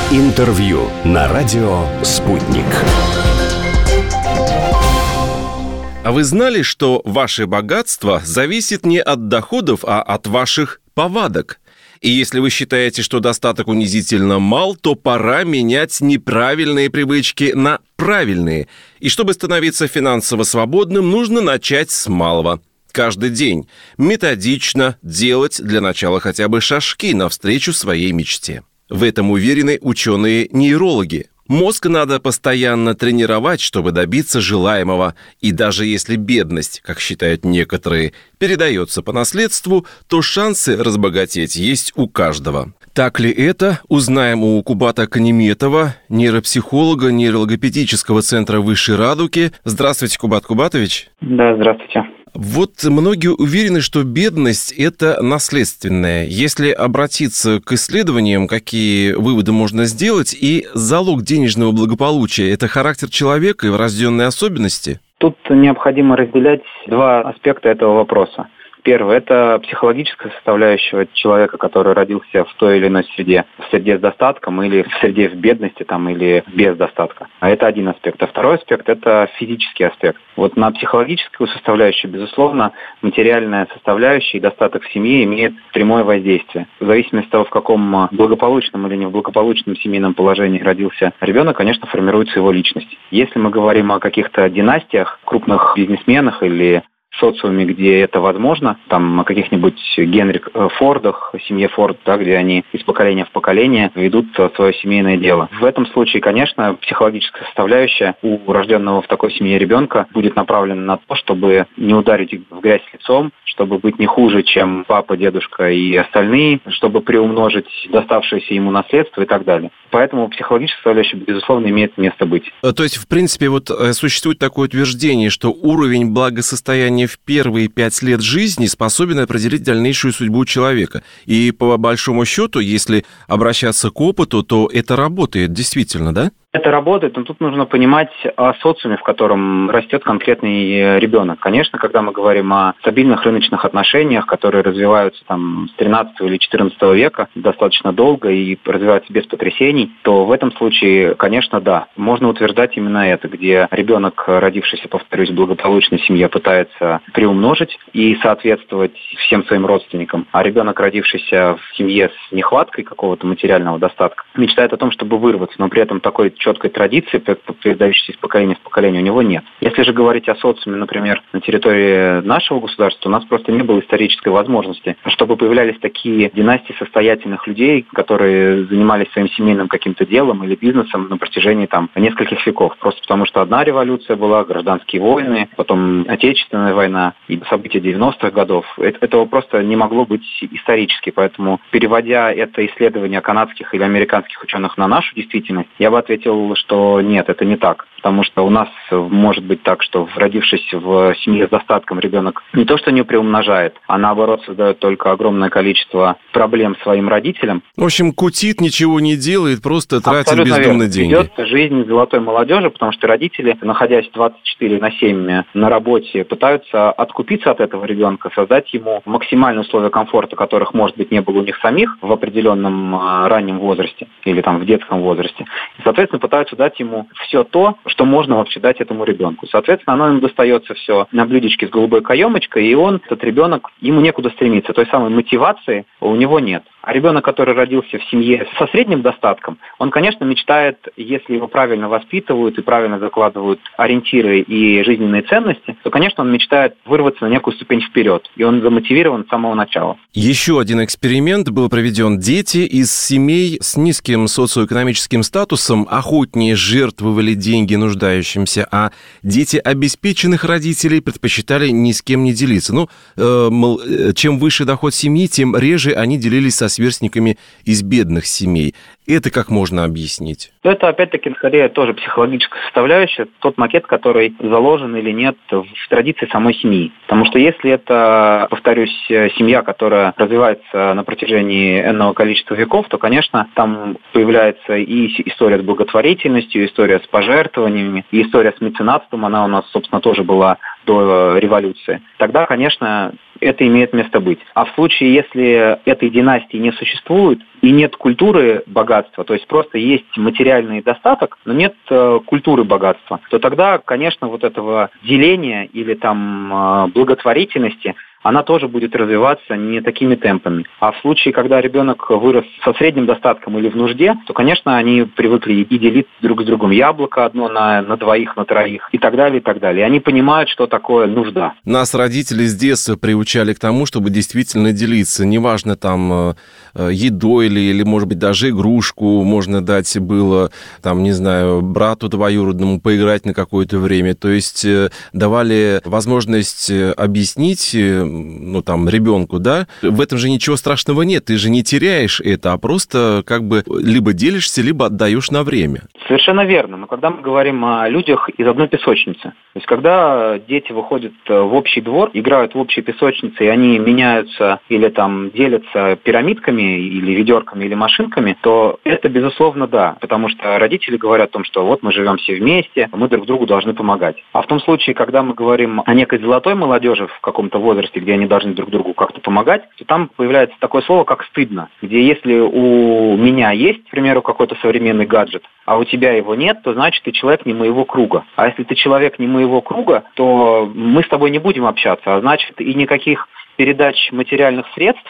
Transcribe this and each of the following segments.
Интервью на радио «Спутник». А вы знали, что ваше богатство зависит не от доходов, а от ваших повадок? И если вы считаете, что достаток унизительно мал, то пора менять неправильные привычки на правильные. И чтобы становиться финансово свободным, нужно начать с малого. Каждый день методично делать для начала хотя бы шажки навстречу своей мечте. В этом уверены ученые-нейрологи. Мозг надо постоянно тренировать, чтобы добиться желаемого. И даже если бедность, как считают некоторые, передается по наследству, то шансы разбогатеть есть у каждого. Так ли это, узнаем у Кубата Канеметова, нейропсихолога нейрологопедического центра Высшей Радуги. Здравствуйте, Кубат Кубатович. Да, здравствуйте. Вот многие уверены, что бедность – это наследственная. Если обратиться к исследованиям, какие выводы можно сделать, и залог денежного благополучия – это характер человека и врожденные особенности? Тут необходимо разделять два аспекта этого вопроса. Первый – это психологическая составляющая человека, который родился в той или иной среде, в среде с достатком или в среде в бедности или без достатка. А это один аспект. А второй аспект – это физический аспект. Вот на психологическую составляющую, безусловно, материальная составляющая и достаток в семье имеет прямое воздействие. В зависимости от того, в каком благополучном или неблагополучном семейном положении родился ребенок, конечно, формируется его личность. Если мы говорим о каких-то династиях, крупных бизнесменах или социуме, где это возможно, о каких-нибудь Генри Фордах, семье Форд, где они из поколения в поколение ведут свое семейное дело. В этом случае, конечно, психологическая составляющая у рожденного в такой семье ребенка будет направлена на то, чтобы не ударить в грязь лицом, чтобы быть не хуже, чем папа, дедушка и остальные, чтобы приумножить доставшееся ему наследство и так далее. Поэтому психологическая составляющая, безусловно, имеет место быть. То есть, в принципе, существует такое утверждение, что уровень благосостояния в первые 5 лет жизни способен определить дальнейшую судьбу человека. И по большому счету, если обращаться к опыту, то это работает действительно, да? Это работает, но тут нужно понимать о социуме, в котором растет конкретный ребенок. Конечно, когда мы говорим о стабильных рыночных отношениях, которые развиваются с 13 или 14 века достаточно долго и развиваются без потрясений, то в этом случае, конечно, да, можно утверждать именно это, где ребенок, родившийся, повторюсь, в благополучной семье, пытается приумножить и соответствовать всем своим родственникам, а ребенок, родившийся в семье с нехваткой какого-то материального достатка, мечтает о том, чтобы вырваться, но при этом такой четкой традиции, передающейся из поколения в поколение, у него нет. Если же говорить о социуме, например, на территории нашего государства, у нас просто не было исторической возможности, чтобы появлялись такие династии состоятельных людей, которые занимались своим семейным каким-то делом или бизнесом на протяжении нескольких веков. Просто потому, что одна революция была, гражданские войны, потом Отечественная война и события 90-х годов. Этого просто не могло быть исторически. Поэтому, переводя это исследование канадских или американских ученых на нашу действительность, я бы ответил, что нет, это не так. Потому что у нас может быть так, что родившись в семье с достатком, ребенок не то что не приумножает, а наоборот создает только огромное количество проблем своим родителям. В общем, кутит, ничего не делает, просто тратит бездумно деньги. Идет жизнь золотой молодежи, потому что родители, находясь 24/7 на работе, пытаются откупиться от этого ребенка, создать ему максимальные условия комфорта, которых, может быть, не было у них самих в определенном раннем возрасте или в детском возрасте. И, соответственно, пытаются дать ему все то, что можно вообще дать этому ребенку. Соответственно, оно ему достается все на блюдечке с голубой каемочкой, и этот ребенок, ему некуда стремиться. Той самой мотивации у него нет. А ребенок, который родился в семье со средним достатком, он, конечно, мечтает, если его правильно воспитывают и правильно закладывают ориентиры и жизненные ценности, то, конечно, он мечтает вырваться на некую ступень вперед. И он замотивирован с самого начала. Еще один эксперимент был проведен. Дети из семей с низким социоэкономическим статусом охотнее жертвовали деньги нуждающимся, а дети обеспеченных родителей предпочитали ни с кем не делиться. Чем выше доход семьи, тем реже они делились со сверстниками из бедных семей. Это как можно объяснить? Это, опять-таки, скорее тоже психологическая составляющая, тот макет, который заложен или нет в традиции самой семьи. Потому что если это, повторюсь, семья, которая развивается на протяжении энного количества веков, то, конечно, там появляется и история с благотворительностью, и история с пожертвованиями, и история с меценатством. Она у нас, собственно, тоже была до революции, тогда, конечно, это имеет место быть. А в случае, если этой династии не существует и нет культуры богатства, то есть просто есть материальный достаток, но нет культуры богатства, то тогда, конечно, вот этого деления или там благотворительности, она тоже будет развиваться не такими темпами. А в случае, когда ребенок вырос со средним достатком или в нужде, то, конечно, они привыкли и делить друг с другом яблоко одно на двоих, на троих и так далее, и так далее. И они понимают, что такое нужда. Нас родители с детства приучали к тому, чтобы действительно делиться. Неважно, там, едой или, может быть, даже игрушку можно дать было, там, не знаю, брату двоюродному поиграть на какое-то время. То есть давали возможность объяснить, ну, там, ребенку, да, в этом же ничего страшного нет, ты же не теряешь это, а просто как бы либо делишься, либо отдаешь на время. Совершенно верно. Но когда мы говорим о людях из одной песочницы, то есть когда дети выходят в общий двор, играют в общей песочнице, и они меняются или там делятся пирамидками, или ведерками, или машинками, то это, безусловно, да. Потому что родители говорят о том, что вот мы живем все вместе, мы друг другу должны помогать. А в том случае, когда мы говорим о некой золотой молодежи в каком-то возрасте, где они должны друг другу как-то помогать, то там появляется такое слово, как «стыдно», где если у меня есть, к примеру, какой-то современный гаджет, а у тебя его нет, то значит, ты человек не моего круга. А если ты человек не моего круга, то мы с тобой не будем общаться, а значит, и никаких передач материальных средств,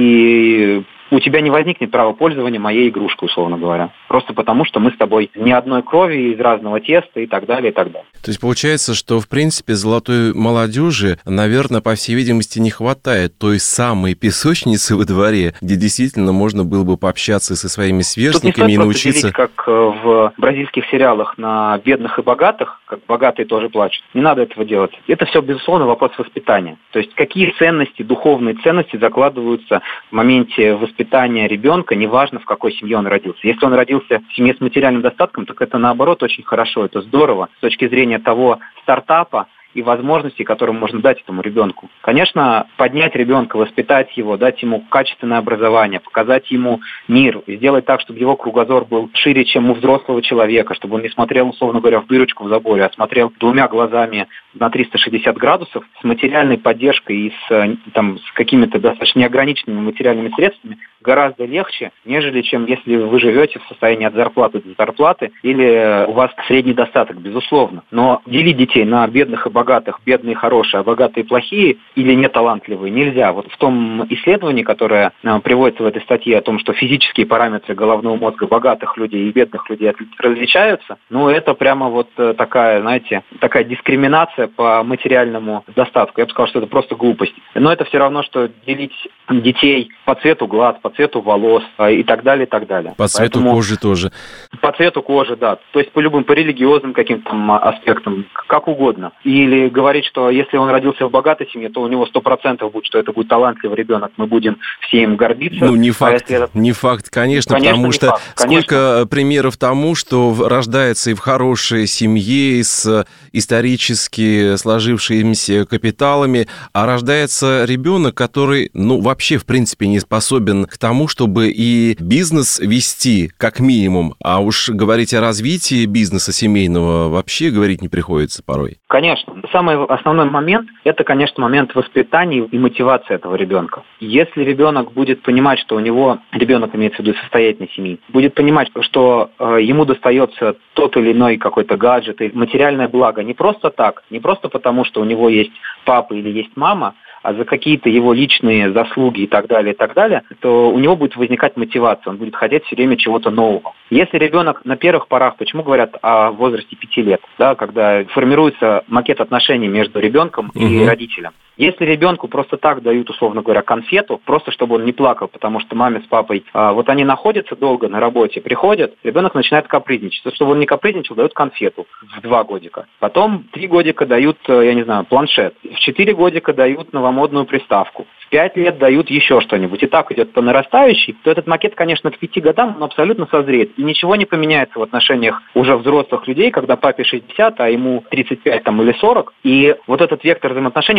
и у тебя не возникнет права пользования моей игрушкой, условно говоря. Просто потому, что мы с тобой не одной крови, из разного теста и так далее, и так далее. То есть получается, что, в принципе, золотой молодежи, наверное, по всей видимости, не хватает той самой песочницы во дворе, где действительно можно было бы пообщаться со своими сверстниками и научиться... Тут не стоит просто делить, как в бразильских сериалах, на бедных и богатых, как богатые тоже плачут. Не надо этого делать. Это все, безусловно, вопрос воспитания. То есть какие ценности, духовные ценности закладываются в моменте воспитания ребенка, неважно, в какой семье он родился. Если он родился в семье с материальным достатком, так это, наоборот, очень хорошо, это здорово с точки зрения того стартапа и возможностей, которые можно дать этому ребенку. Конечно, поднять ребенка, воспитать его, дать ему качественное образование, показать ему мир, сделать так, чтобы его кругозор был шире, чем у взрослого человека, чтобы он не смотрел, условно говоря, в дырочку в заборе, а смотрел двумя глазами на 360 градусов с материальной поддержкой и с какими-то достаточно неограниченными материальными средствами гораздо легче, нежели чем если вы живете в состоянии от зарплаты до зарплаты или у вас средний достаток, безусловно. Но делить детей на бедных и богатых, бедные и хорошие, а богатые и плохие или неталантливые нельзя. Вот в том исследовании, которое приводится в этой статье о том, что физические параметры головного мозга богатых людей и бедных людей различаются, это прямо вот такая, знаете, такая дискриминация по материальному достатку. Я бы сказал, что это просто глупость. Но это все равно, что делить детей по цвету глаз, по цвету волос и так далее, и так далее. По цвету кожи тоже. По цвету кожи, да. То есть по религиозным каким-то аспектам, как угодно. Или говорить, что если он родился в богатой семье, то у него 100% будет, что это будет талантливый ребенок, мы будем все им гордиться. Не факт, не факт, конечно, потому что факт, сколько примеров тому, что рождается и в хорошей семье, и с исторически сложившимися капиталами, а рождается ребенок, который, вообще, в принципе, не способен к тому, чтобы и бизнес вести, как минимум, а уж говорить о развитии бизнеса семейного вообще говорить не приходится порой. Конечно. Самый основной момент – это, конечно, момент воспитания и мотивации этого ребенка. Если ребенок будет понимать, что у него, ребенок имеется в виду состоятельной семьи, будет понимать, что ему достается тот или иной какой-то гаджет и материальное благо не просто так, не просто потому, что у него есть папа или есть мама, а за какие-то его личные заслуги и так далее, то у него будет возникать мотивация, он будет хотеть все время чего-то нового. Если ребенок на первых порах, почему говорят о возрасте 5 лет, да, когда формируется макет отношений между ребенком и родителем. Если ребенку просто так дают, условно говоря, конфету, просто чтобы он не плакал, потому что маме с папой, вот они находятся долго на работе, приходят, ребенок начинает капризничать. Чтобы он не капризничал, дают конфету в 2 годика. Потом 3 годика дают, планшет. В 4 годика дают новомодную приставку. В 5 лет дают еще что-нибудь. И так идет по нарастающей, то этот макет, конечно, к 5 годам он абсолютно созреет. И ничего не поменяется в отношениях уже взрослых людей, когда папе 60, а ему 35 или 40. И вот этот вектор взаимоотношений будет точно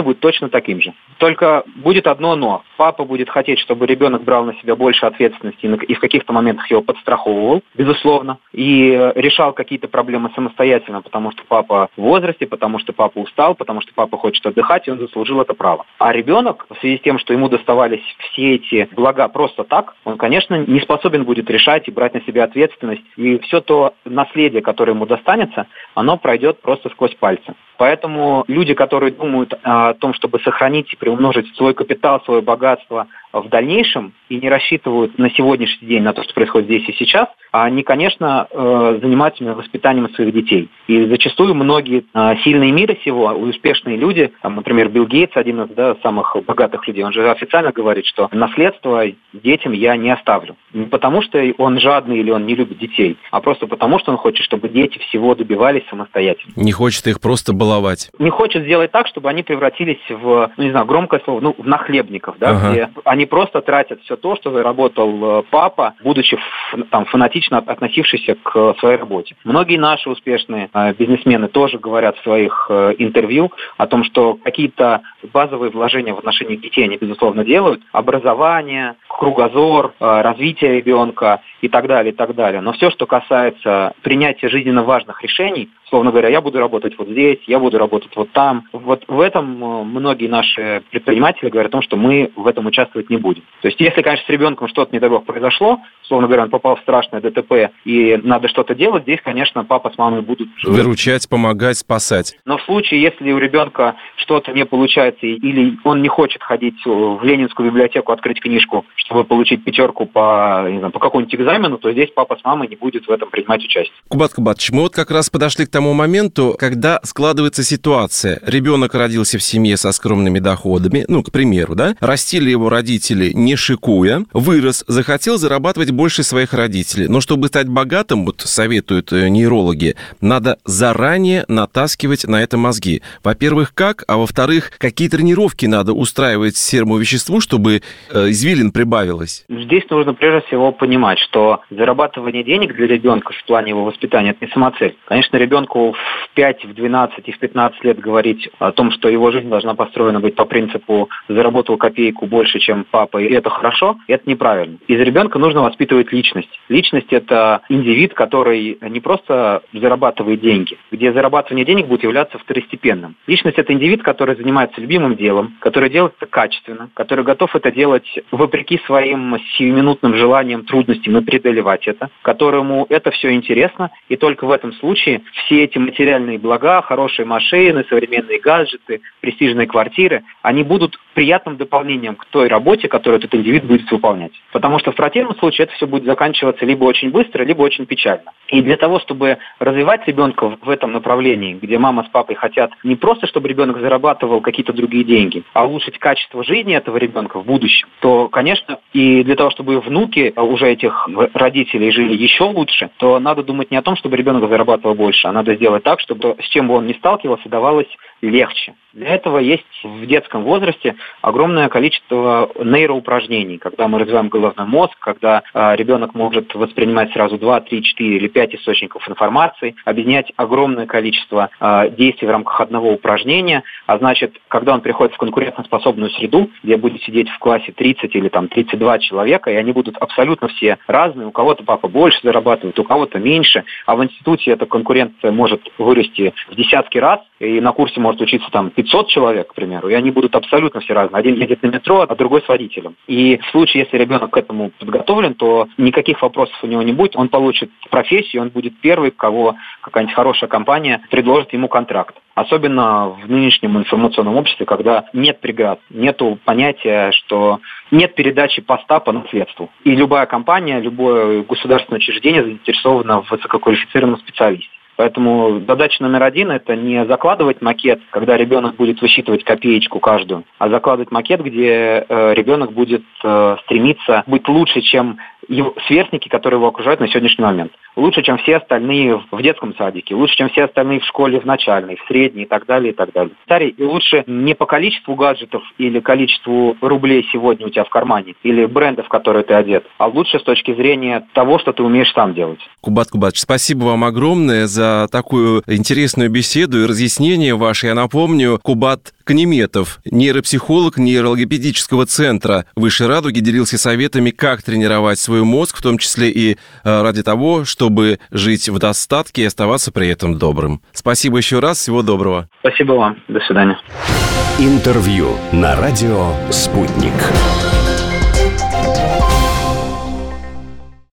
точно таким же. Только будет одно «но». Папа будет хотеть, чтобы ребенок брал на себя больше ответственности и в каких-то моментах его подстраховывал, безусловно, и решал какие-то проблемы самостоятельно, потому что папа в возрасте, потому что папа устал, потому что папа хочет отдыхать, и он заслужил это право. А ребенок, в связи с тем, что ему доставались все эти блага просто так, он, конечно, не способен будет решать и брать на себя ответственность. И все то наследие, которое ему достанется, оно пройдет просто сквозь пальцы. Поэтому люди, которые думают о том, чтобы сохранить и приумножить свой капитал, свое богатство в дальнейшем и не рассчитывают на сегодняшний день, на то, что происходит здесь и сейчас, они, конечно, занимаются воспитанием своих детей. И зачастую многие сильные мира сего, успешные люди, например, Билл Гейтс, один из самых богатых людей, он же официально говорит, что наследство детям я не оставлю. Не потому, что он жадный или он не любит детей, а просто потому, что он хочет, чтобы дети всего добивались самостоятельно. Не хочет их просто баловать. Не хочет сделать так, чтобы они превратились в, громкое слово, в нахлебников, где они просто тратят все то, что заработал папа, будучи фанатично относившийся к своей работе. Многие наши успешные бизнесмены тоже говорят в своих интервью о том, что какие-то базовые вложения в отношении детей они, безусловно, делают. Образование, кругозор, развитие ребенка и так далее, и так далее. Но все, что касается принятия жизненно важных решений, условно говоря, я буду работать вот здесь, я буду работать вот там. Вот в этом многие наши предприниматели говорят о том, что мы в этом участвовать не будем. То есть, если, конечно, с ребенком что-то, не дай бог, произошло, условно говоря, он попал в страшное ДТП и надо что-то делать, здесь, конечно, папа с мамой будут выручать, помогать, спасать. Но в случае, если у ребенка что-то не получается или он не хочет ходить в Ленинскую библиотеку, открыть книжку, чтобы получить 5 по какому-нибудь экзамену, то здесь папа с мамой не будет в этом принимать участие. Кубат Кубатович, мы как раз подошли к тому моменту, когда складывается ситуация. Ребенок родился в семье со скромными доходами, к примеру, растили его родители не шикуя, вырос, захотел зарабатывать больше своих родителей. Но чтобы стать богатым, советуют нейрологи, надо заранее натаскивать на это мозги. Во-первых, как? А во-вторых, какие тренировки надо устраивать серому веществу, чтобы извилин прибавилось? Здесь нужно прежде всего понимать, что зарабатывание денег для ребенка в плане его воспитания – это не самоцель. Конечно, ребенку в 5, в 12 и в 15 лет говорить о том, что его жизнь должна построена быть по принципу «заработал копейку больше, чем папа, и это хорошо», это неправильно. Из ребенка нужно воспитывать личность. Личность – это индивид, который не просто зарабатывает деньги, где зарабатывание денег будет являться второстепенным. Личность – это индивид, который занимается любимым делом, который делает это качественно, который готов это делать вопреки своим сиюминутным желаниям, трудностям и преодолевать это, которому это все интересно, и только в этом случае все эти материальные блага, хорошие машины, современные гаджеты, престижные квартиры, они будут приятным дополнением к той работе, которую этот индивид будет выполнять. Потому что в противном случае это все будет заканчиваться либо очень быстро, либо очень печально. И для того, чтобы развивать ребенка в этом направлении, где мама с папой хотят не просто, чтобы ребенок зарабатывал какие-то другие деньги, а улучшить качество жизни этого ребенка в будущем, то, конечно, и для того, чтобы внуки уже этих родителей жили еще лучше, то надо думать не о том, чтобы ребенок зарабатывал больше, а надо сделать так, чтобы с чем бы он ни сталкивался, давалось легче. Для этого есть в детском возрасте огромное количество нейроупражнений, когда мы развиваем головной мозг, когда ребенок может воспринимать сразу 2, 3, 4 или 5 источников информации, объединять огромное количество действий в рамках одного упражнения, а значит, когда он приходит в конкурентоспособную среду, где будет сидеть в классе 30 или 32 человека, и они будут абсолютно все разные, у кого-то папа больше зарабатывает, у кого-то меньше, а в институте эта конкуренция может вырасти в десятки раз, и на курсе может учиться 500 человек, к примеру, и они будут абсолютно все разные. Один едет на метро, а другой с водителем. И в случае, если ребенок к этому подготовлен, то никаких вопросов у него не будет, он получит профессию, он будет первый, кого какая-нибудь хорошая компания предложит ему контракт. Особенно в нынешнем информационном обществе, когда нет преград, нету понятия, что нет передачи поста по наследству. И любая компания, любое государственное учреждение заинтересовано в высококвалифицированном специалисте. Поэтому задача номер 1 – это не закладывать макет, когда ребенок будет высчитывать копеечку каждую, а закладывать макет, где ребенок будет стремиться быть лучше, чем его сверстники, которые его окружают на сегодняшний момент. лучше, чем все остальные в детском садике, лучше, чем все остальные в школе, в начальной, в средней и так далее, и так далее. И лучше не по количеству гаджетов или количеству рублей сегодня у тебя в кармане, или брендов, в которые ты одет, а лучше с точки зрения того, что ты умеешь сам делать. Кубат Кубатович, спасибо вам огромное за такую интересную беседу и разъяснение ваше. Я напомню, Кубат Канеметов, нейропсихолог нейрологопедического центра Высшей Радуги, делился советами, как тренировать свой мозг, в том числе и ради того, чтобы жить в достатке и оставаться при этом добрым. Спасибо еще раз, всего доброго. Спасибо вам, до свидания. Интервью на радио «Спутник».